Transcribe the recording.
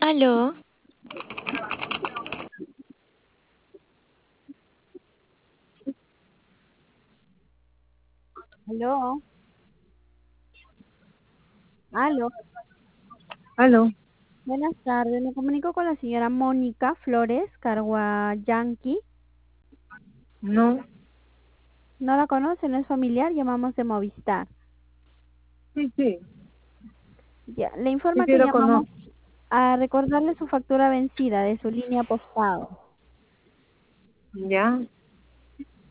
Aló, Aló, aló, Aló, buenas tardes. Me comunico con la señora Mónica Flores Carguayanqui. no, No la conoce, no es familiar, llamamos de Movistar. sí, sí, Ya, le sí, informa sí que lo llamamos conozco. a recordarle su factura vencida de su línea postal. ¿Ya?